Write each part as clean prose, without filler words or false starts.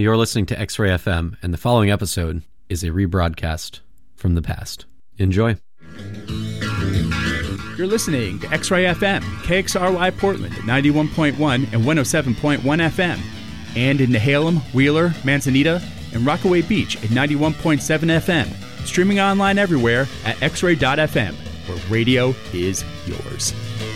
you're listening to X-Ray FM, and the following episode is a rebroadcast from the past. Enjoy. You're listening to X-Ray FM, KXRY Portland at 91.1 and 107.1 FM, and in Nehalem, Wheeler, Manzanita, and Rockaway Beach at 91.7 FM. Streaming online everywhere at xray.fm, where radio is yours.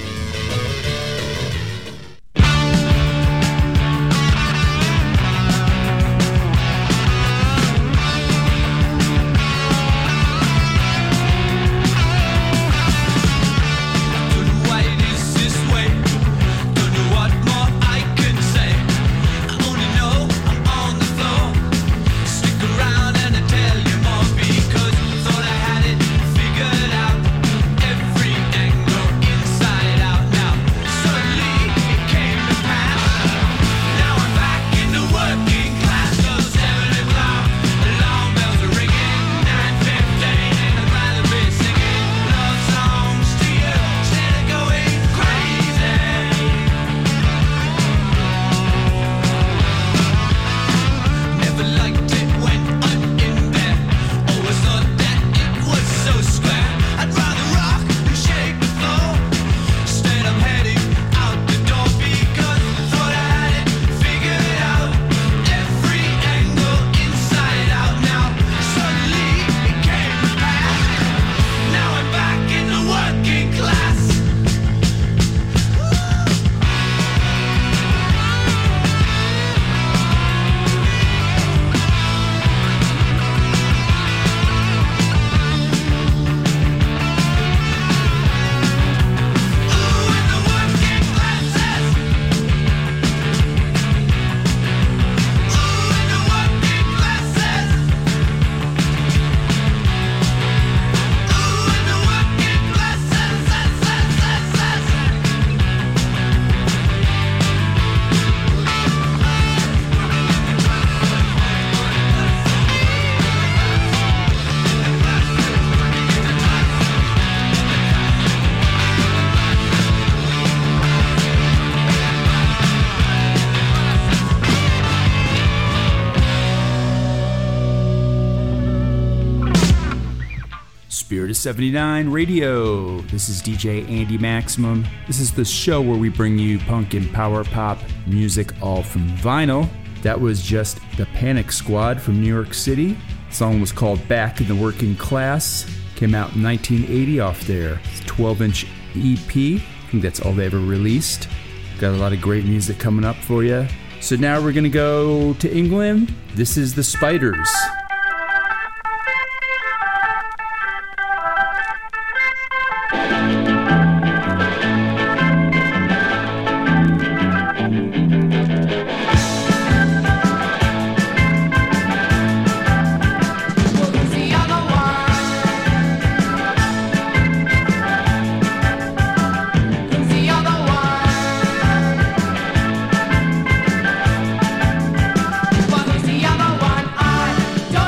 Spirit of 79 Radio. This is DJ Andy Maximum. This is the show where we bring you punk and power pop music all from vinyl. That was just the Panic Squad from New York City. The song was called Back in the Working Class. Came out in 1980 off their 12-inch EP. I think that's all they ever released. Got a lot of great music coming up for you. So now we're going to go to England. This is the Spiders. Don't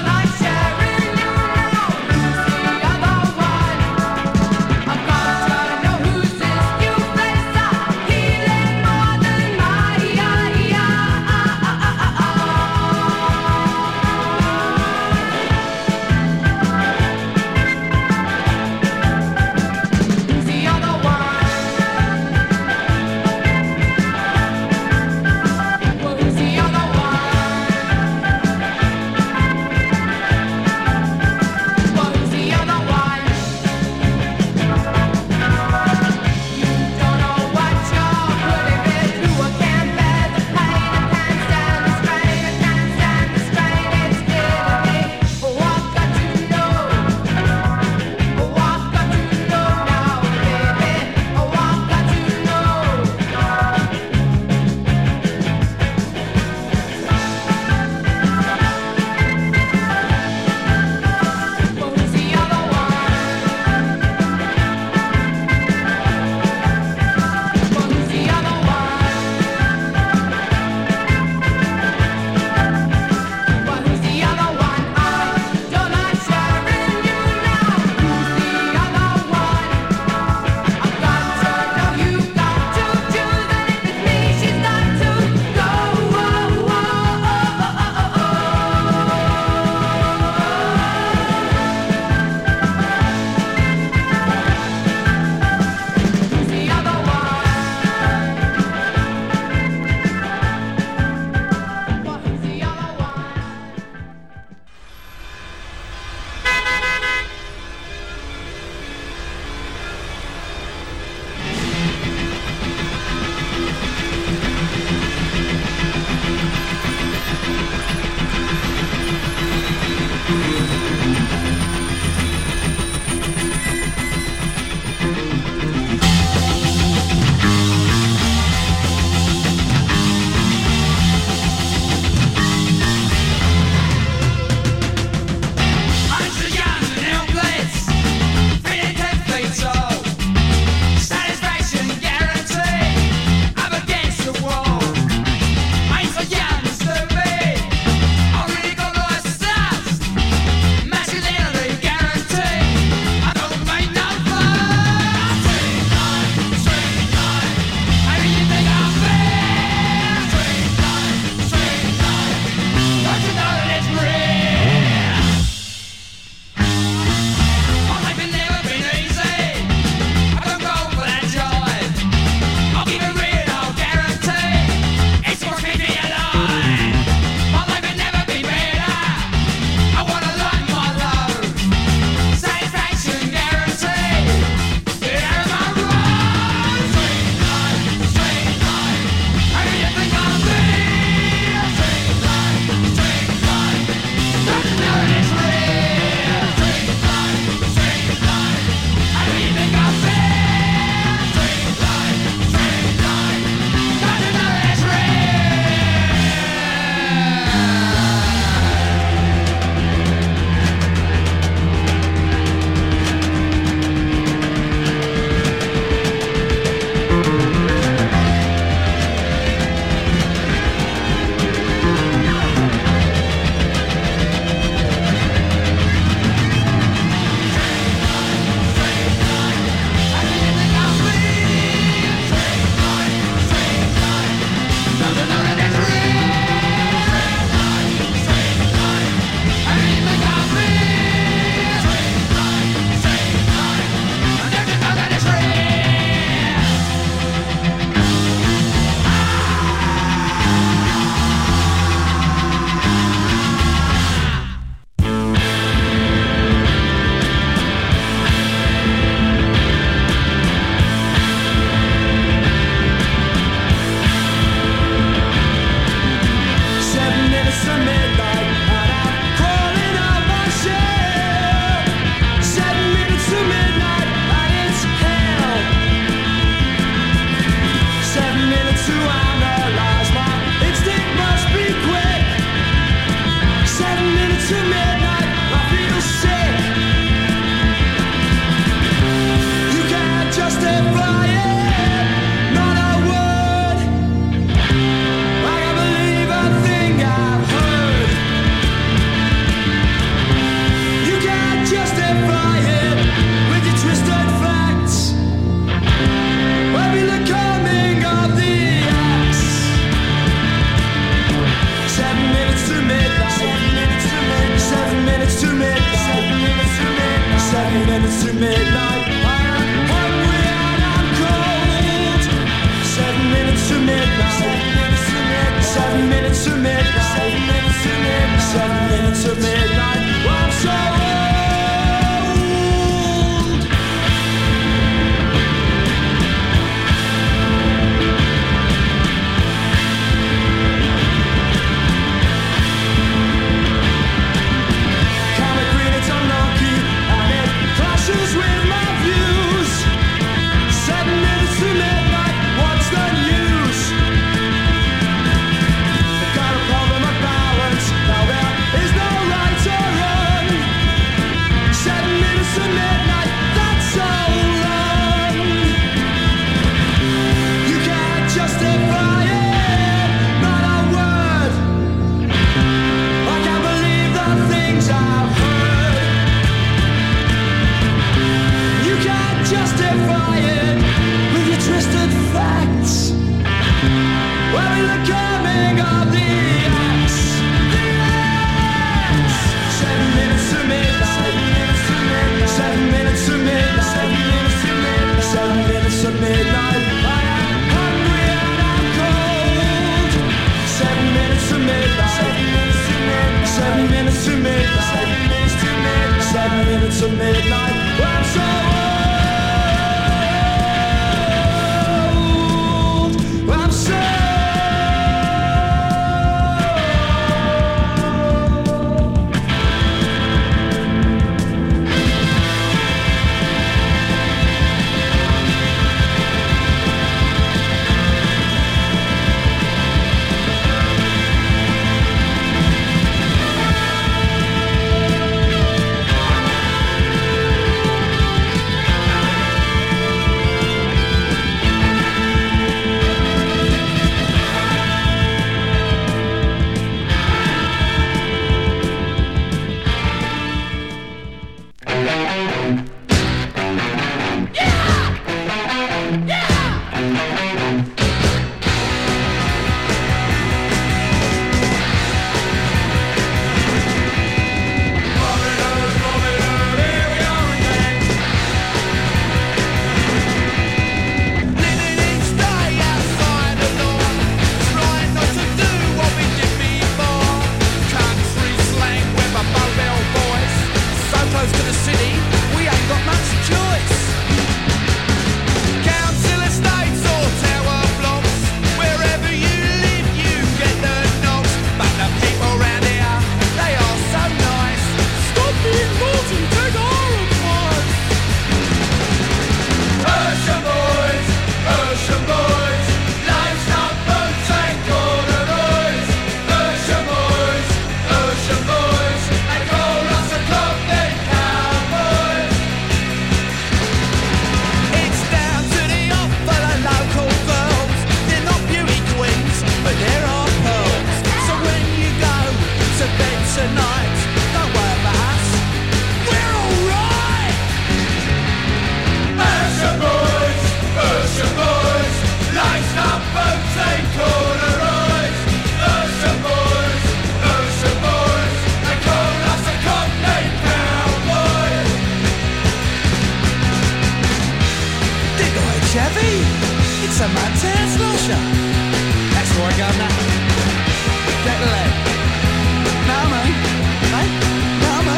It's a mad tail slasher. That's where I go now. Get the leg. Now me. Hey? Now me.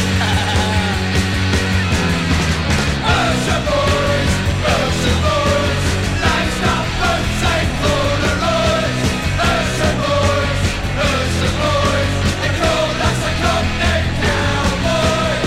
Ocean boys, ocean boys. Life's not fun, take Polaroids. Ocean boys, ocean boys. They call us a company cowboys.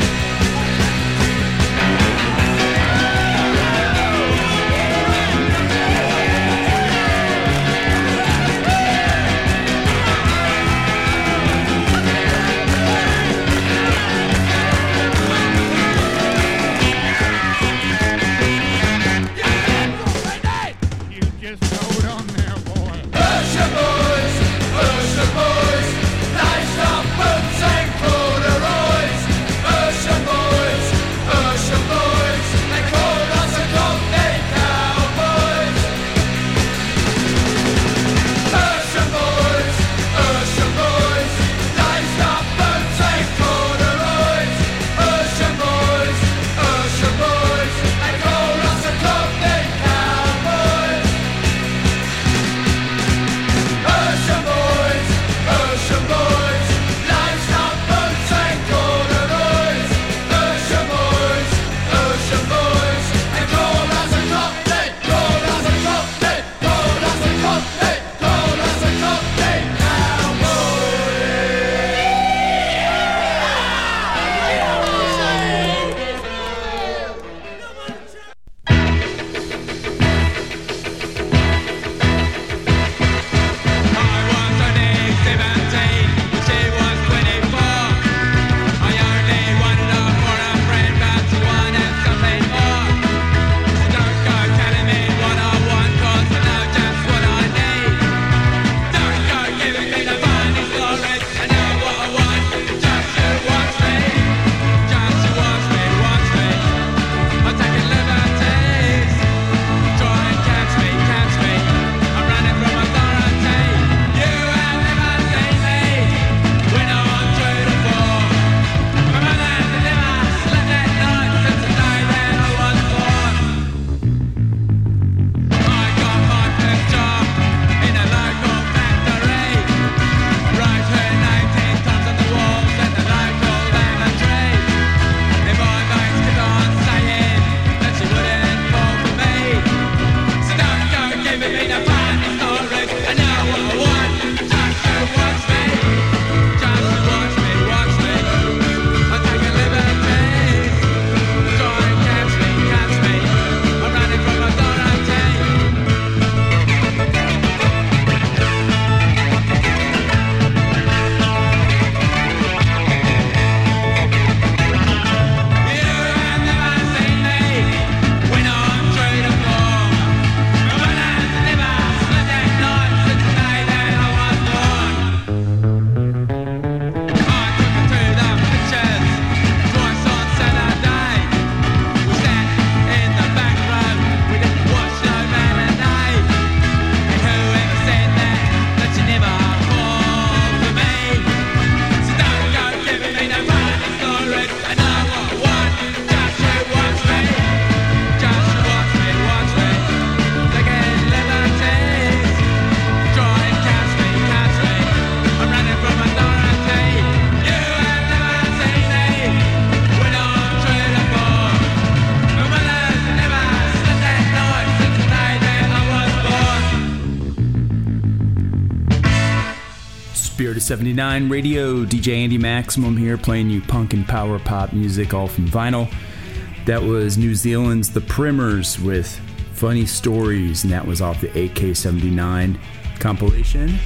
Spirit of 79 Radio, DJ Andy Maximum here, playing you punk and power pop music, all from vinyl. That was New Zealand's The Primers with Funny Stories, and that was off the AK-79 compilation.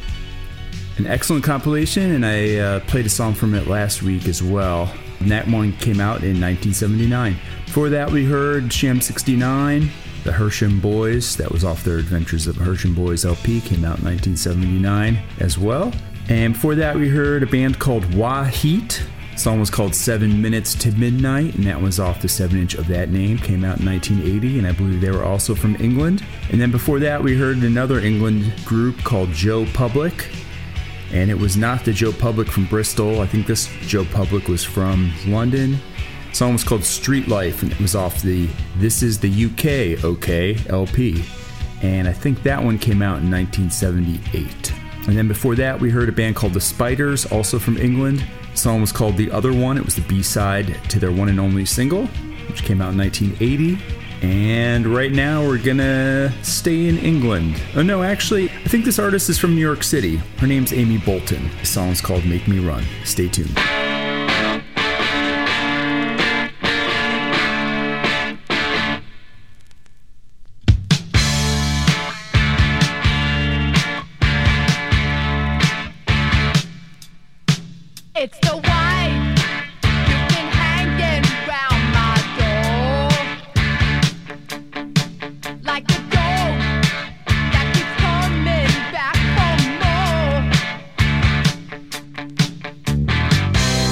An excellent compilation, and I played a song from it last week as well. And that one came out in 1979. Before that, we heard Sham 69, the Hersham Boys. That was off their Adventures of Hersham Boys LP, came out in 1979 as well. And before that, we heard a band called Wah Heat. The song was called 7 Minutes to Midnight, and that was off the 7-inch of that name, came out in 1980, and I believe they were also from England. And then before that, we heard another England group called Joe Public, and it was not the Joe Public from Bristol. I think this Joe Public was from London. The song was called Street Life, and it was off the This Is the UK OK LP. and I think that one came out in 1978. And then before that, we heard a band called The Spiders, also from England. The song was called The Other One. It was the B-side to their one and only single, which came out in 1980. And right now, we're gonna stay in England. Oh no, actually, I think this artist is from New York City. Her name's Amy Bolton. The song's called Make Me Run. Stay tuned. It's the white you've been hanging round my door, like a dog that keeps coming back for more.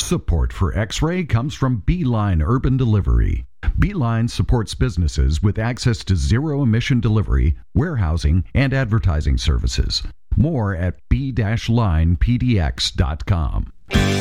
Support for X-Ray comes from Beeline Urban Delivery. Beeline supports businesses with access to zero-emission delivery, warehousing, and advertising services. More at b-linepdx.com.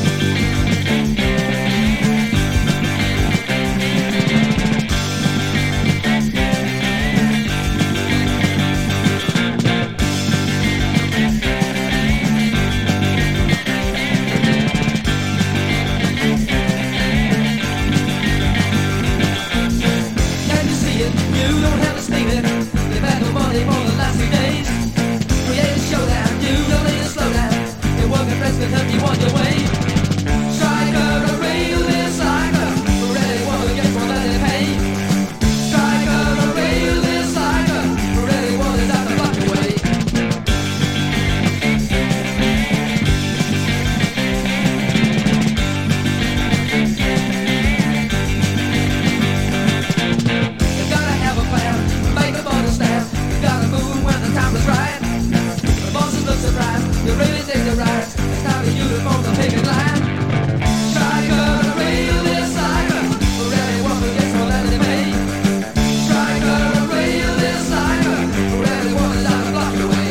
Kentucky on your way. Striker, a realist striker, ready one against one that they pay. Striker, a realist striker, ready one is out the block away. You gotta have a plan, make them understand. You gotta move when the time is right. The bosses look surprised, you really take the ride. Uniform, the picket line. Striker, the realist striker, ready one against one that they pay. Striker, the realist striker, ready one is out the block away.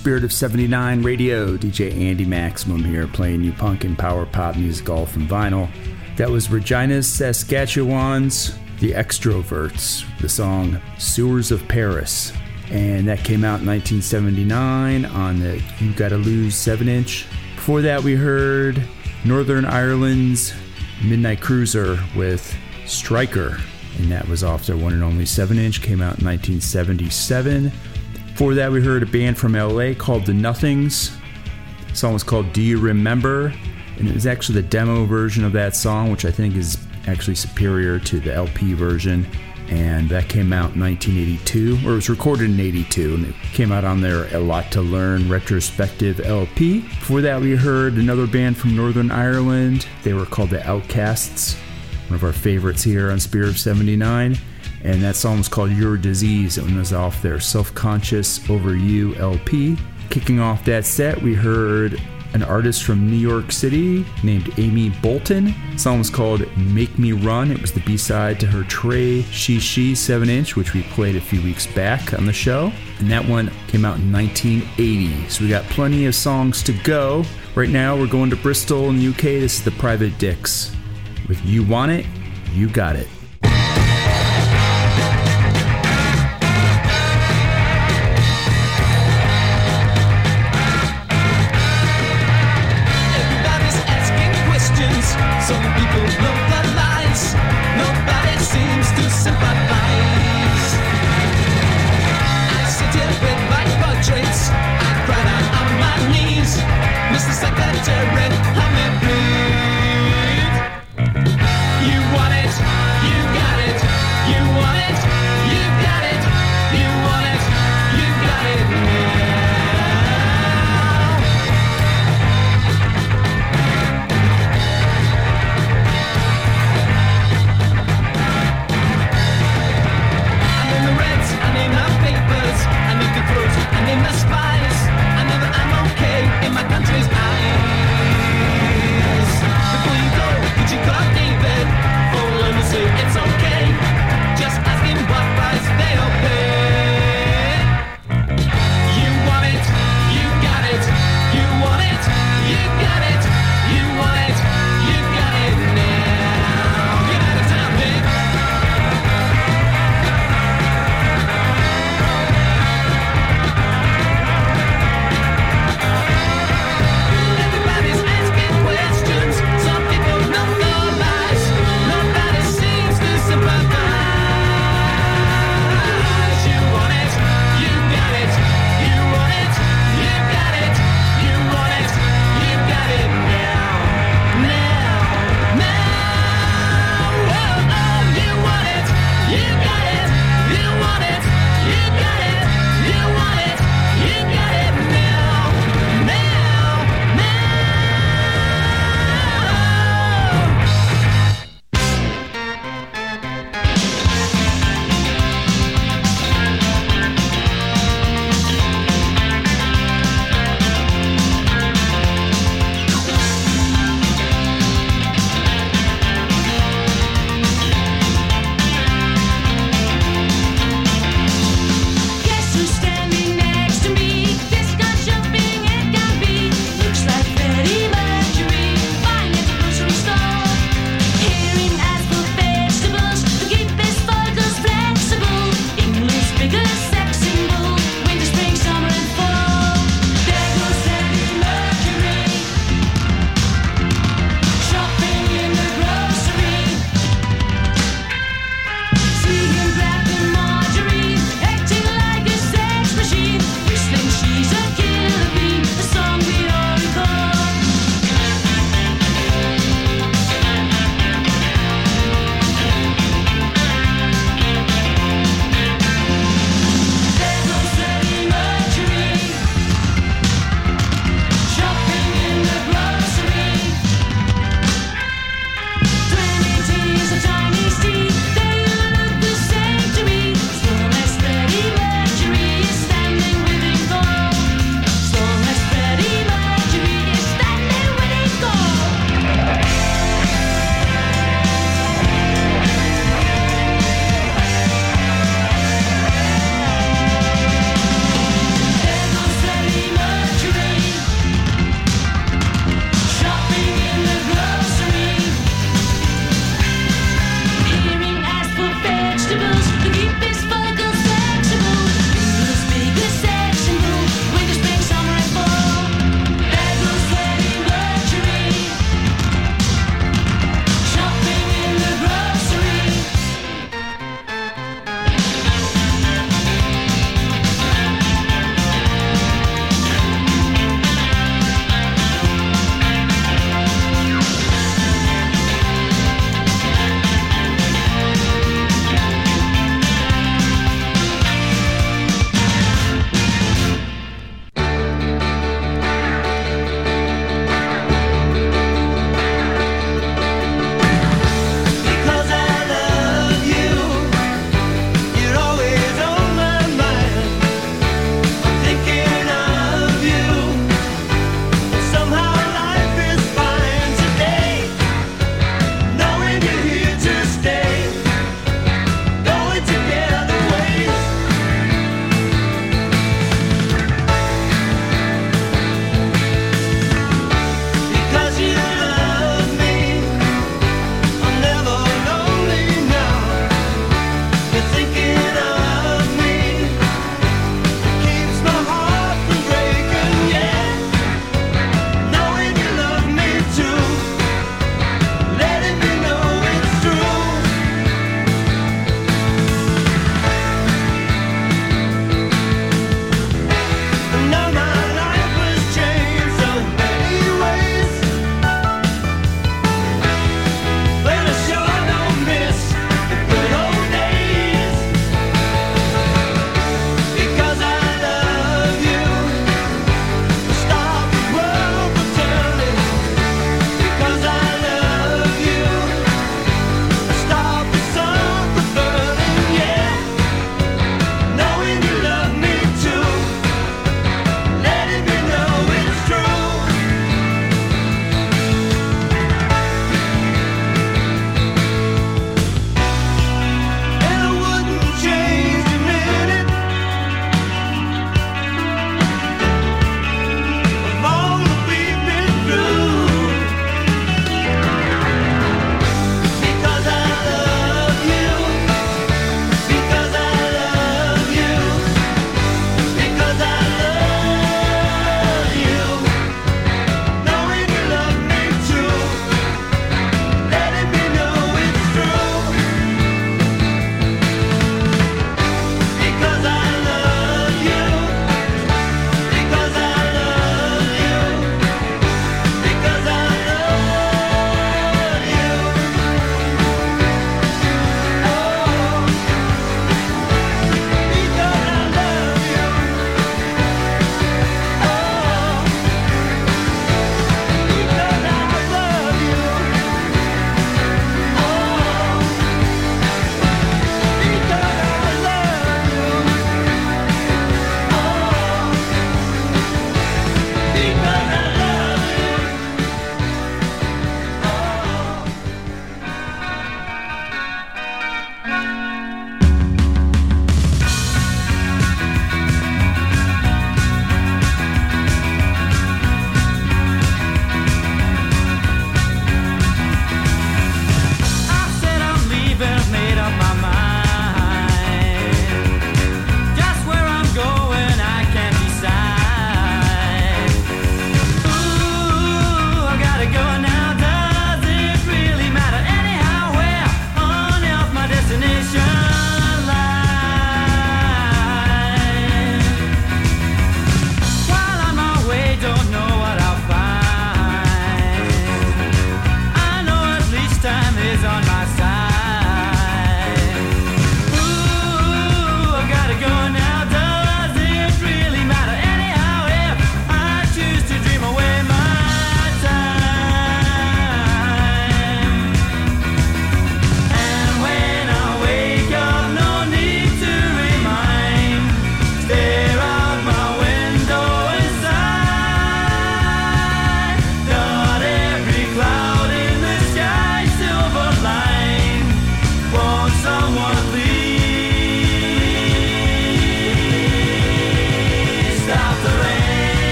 Spirit of 79 Radio. DJ Andy Maximum here playing you punk and power pop music all from vinyl. That was Regina Saskatchewan's The Extroverts, the song Sewers of Paris. And that came out in 1979 on the You Gotta Lose 7-inch. Before that we heard Northern Ireland's Midnight Cruiser with Striker, and that was off their one and only 7-inch, came out in 1977. Before that we heard a band from LA called The Nothings. The song was called Do You Remember? And it was actually the demo version of that song, which I think is actually superior to the LP version. And that came out in 1982, or it was recorded in 82, and it came out on their A Lot to Learn retrospective LP. Before that we heard another band from Northern Ireland. They were called The Outcasts, one of our favorites here on Spirit of 79. And that song was called Your Disease. It was off their Self-Conscious Over You LP. Kicking off that set, we heard an artist from New York City named Amy Bolton. The song was called Make Me Run. It was the B-side to her Trey She 7-inch, which we played a few weeks back on the show. And that one came out in 1980. So we got plenty of songs to go. Right now we're going to Bristol in the UK. This is the Private Dicks with You Want It, You Got It. Some people blow the lines. Nobody seems to sympathize. I sit here with my portraits. I cry down on my knees. Mr. Secretary, help me please. You want it, you got it. You want it, you got it. You want it, you got it now.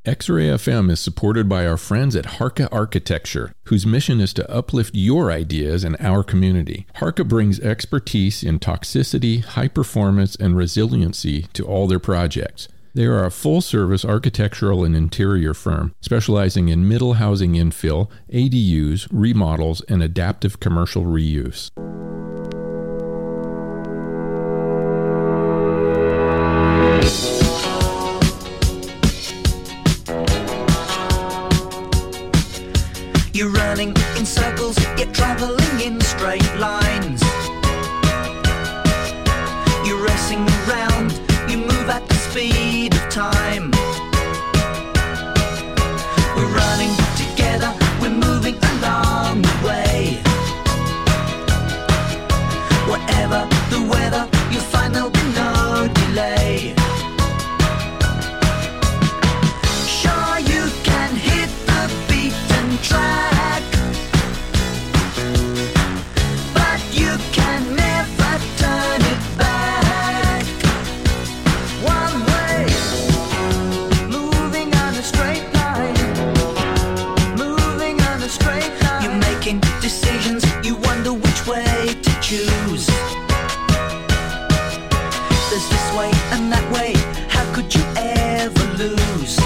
X-Ray FM is supported by our friends at Harka Architecture, whose mission is to uplift your ideas in our community. Harka brings expertise in toxicity, high performance, and resiliency to all their projects. They are a full-service architectural and interior firm specializing in middle housing infill, ADUs, remodels, and adaptive commercial reuse. You're running in circles, you're traveling in straight lines. You're racing around, you move at the speed of time. We're running together, we're moving along the way. Whatever the weather, you'll find there'll be no delay. Sure, you can hit the beaten track, but you can never turn it back. One way, moving on a straight line, moving on a straight line. You're making decisions, you wonder which way to choose. There's this way and that way, how could you ever lose?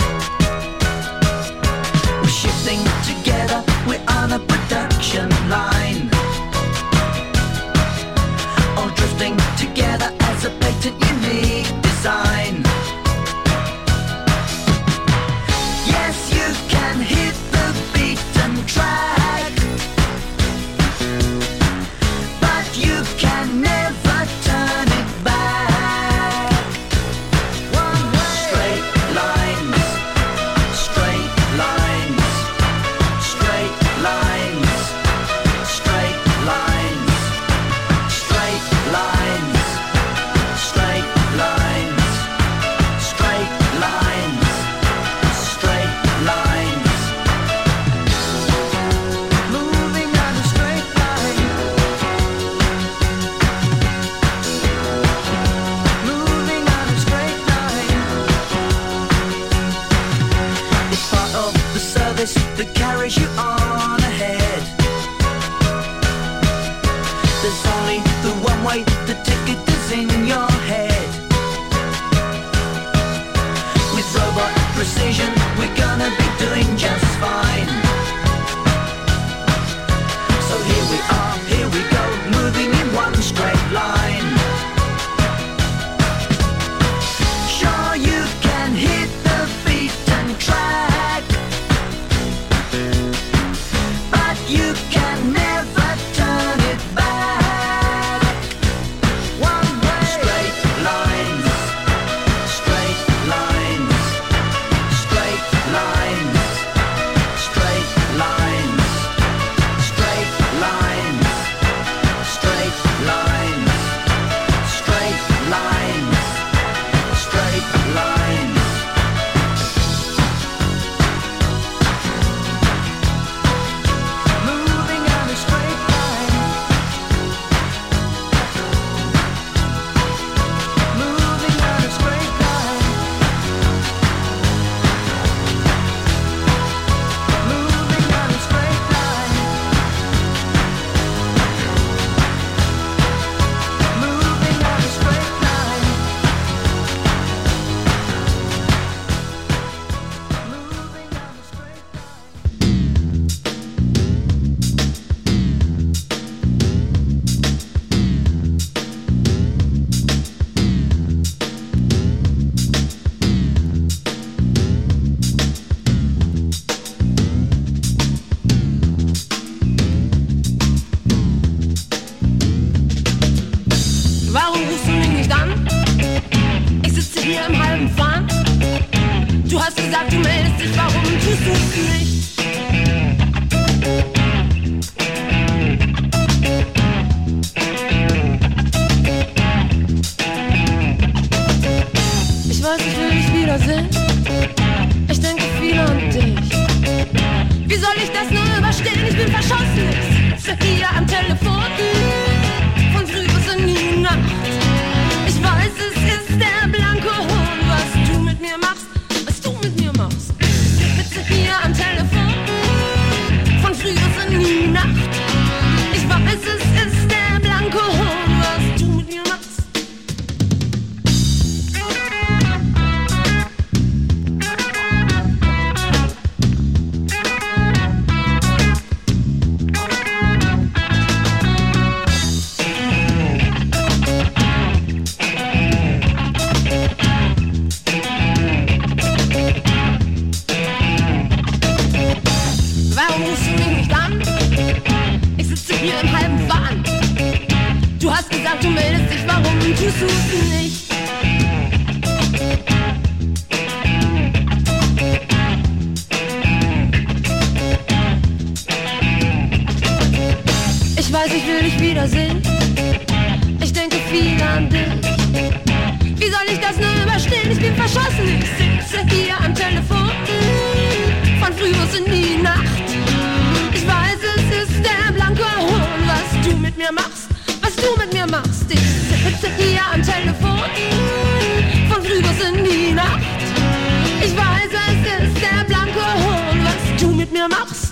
We're shifting together, we're on a production line, all drifting together as a patent unique design. Yes, you can hit the beaten track, but you can never turn it back. One way. Straight lines, straight lines, straight lines, straight lines, straight lines, straight lines, straight lines, straight lines. Moving on a straight line, moving on a straight line. It's part of the service that carries you on ahead. There's only the one way, the ticket is in your head. With robot precision, we're gonna be doing just fine. So here we are, here we go, moving in one straight line. Sure, you can hit the beaten track, but you can never turn it back. One way. Straight lines, straight lines, straight lines, straight lines, straight lines, straight lines, straight lines, straight lines. Moving on a straight line, moving on a straight line, moving on a straight line, moving on a straight line, moving on a straight line. Warum rufst du mich nicht an? Ich sitze hier im halben Fahren. Du hast gesagt, du meldest dich, warum tust du es nicht? Ich weiß, ich will dich wiedersehen. Ich denke viel an dich. Wie soll ich das nur überstehen? Ich bin verschossen. Ich sitze hier am Telefon. Von früh bis in die Nacht. Ich weiß, es ist der blanke Hohn, was du mit mir machst, was du mit mir machst. meldest dich, warum tust du es nicht? Ich weiß, ich will dich wiedersehen. Ich denke viel an dich. Wie soll ich das nur überstehen? Ich bin verschossen. Ich sitze hier am Telefon. Von früh bis in die Nacht. Ich weiß, es ist der blanke Hohn, was du mit mir machst. Was du mit mir machst. Ich sitze hier am Telefon. Von früh bis in die Nacht. Ich weiß, es ist der blanke Hohn, was du mit mir machst.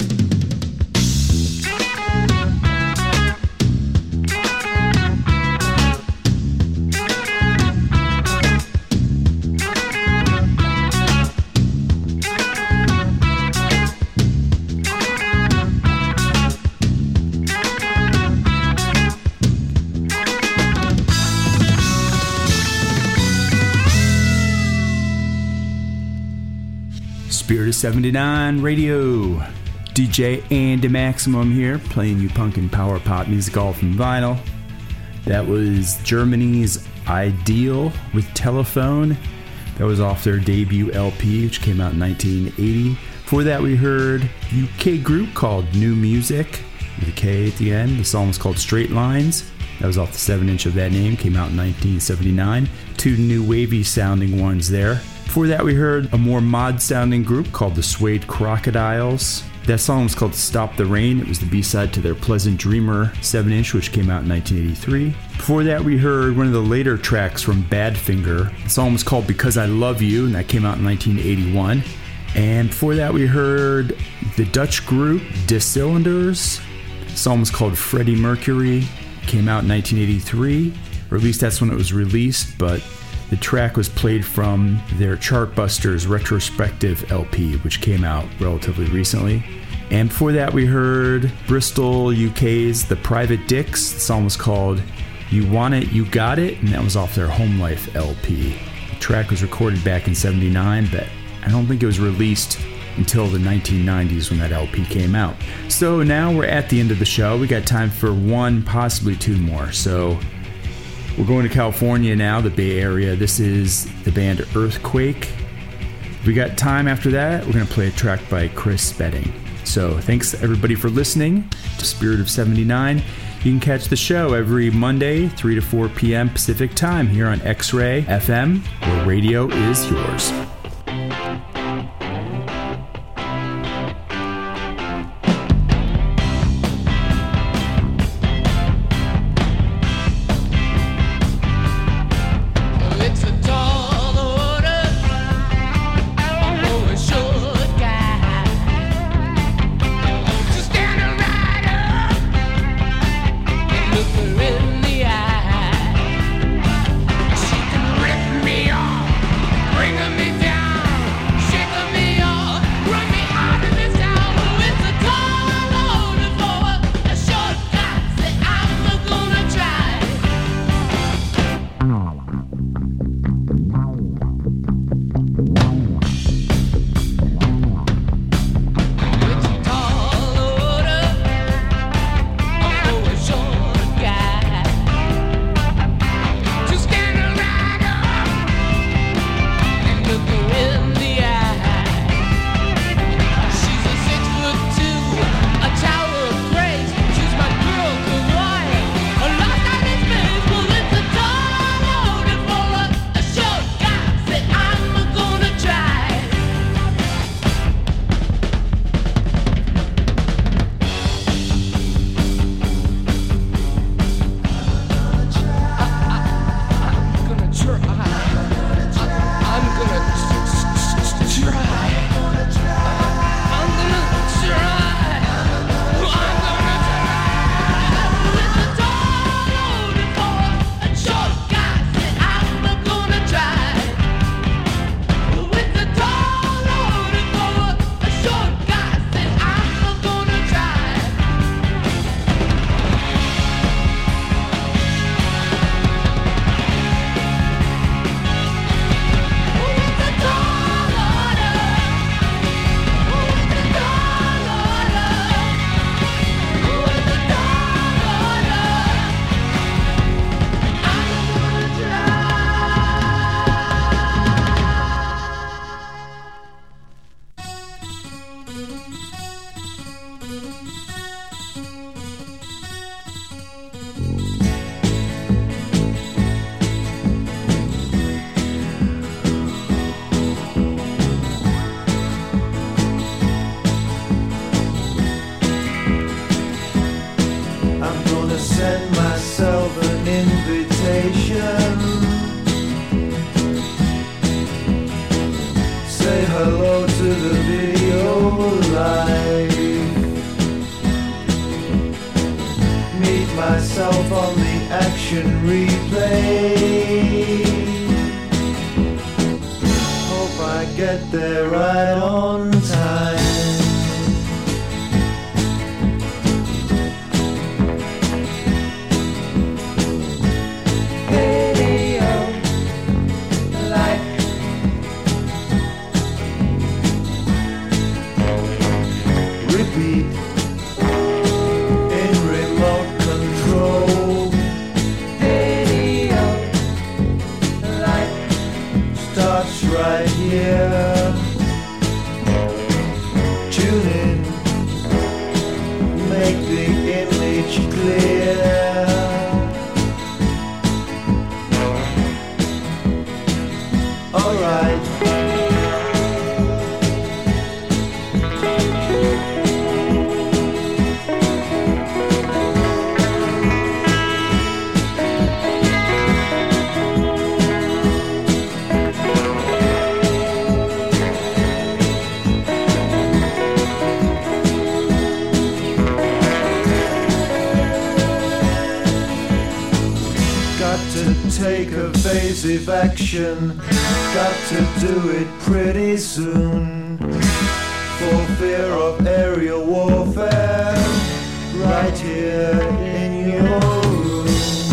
Spirit of 79 Radio. DJ Andy Maximum here, playing you punk and power pop music all from vinyl. That was Germany's Ideal with Telephone. That was off their debut LP, which came out in 1980. Before that, we heard UK group called New Music, with a K at the end. The song was called Straight Lines. That was off the 7-inch of that name, came out in 1979. Two new wavy sounding ones there. Before that, we heard a more mod sounding group called the Suede Crocodiles. That song was called Stop the Rain. It was the B-side to their Pleasant Dreamer 7-inch, which came out in 1983. Before that, we heard one of the later tracks from Badfinger. The song was called Because I Love You, and that came out in 1981. And before that, we heard the Dutch group De Cylinders. The song was called Freddie Mercury. Came out in 1983, or at least that's when it was released, but the track was played from their Chartbusters retrospective LP, which came out relatively recently. And before that, we heard Bristol, UK's The Private Dicks. The song was called You Want It, You Got It, and that was off their Home Life LP. The track was recorded back in 79, but I don't think it was released until the 1990s when that LP came out. So now we're at the end of the show. We got time for one, possibly two more. So we're going to California now, the Bay Area. This is the band Earthquake. If we got time after that, we're going to play a track by Chris Spedding. So thanks everybody for listening to Spirit of 79. You can catch the show every Monday, 3 to 4 p.m. Pacific time here on X-Ray FM, where radio is yours. It's a tall order for a short guy to stand right up and look her in the eye. She can rip me off, bring me down. station. Say hello to the video live. Meet myself on the action replay. Hope I get there right on time. Right here, tune in, make the image clear. Alright. Take evasive action, got to do it pretty soon, for fear of aerial warfare, right here in your room.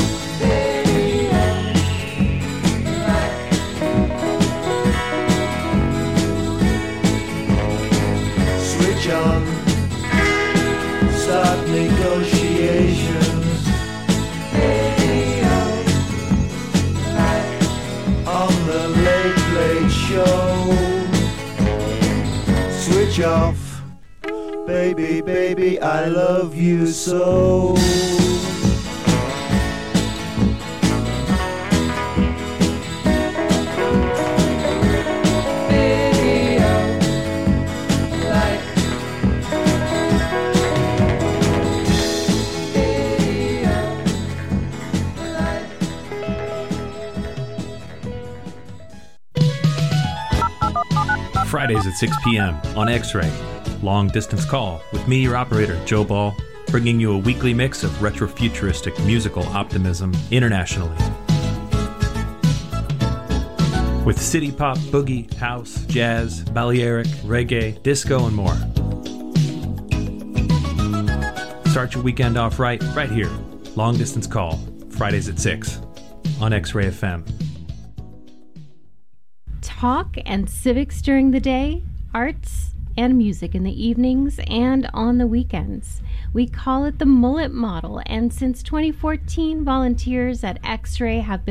Switch on, start negotiations. The Late Late Show. Switch off, baby, baby, I love you so. Fridays at 6 p.m. on X-Ray. Long Distance Call with me, your operator, Joe Ball, bringing you a weekly mix of retro-futuristic musical optimism internationally. With city pop, boogie, house, jazz, Balearic, reggae, disco, and more. Start your weekend off right here. Long Distance Call, Fridays at 6 on X-Ray FM. Talk and civics during the day, arts and music in the evenings and on the weekends. We call it the Mullet Model, and since 2014, volunteers at X-Ray have been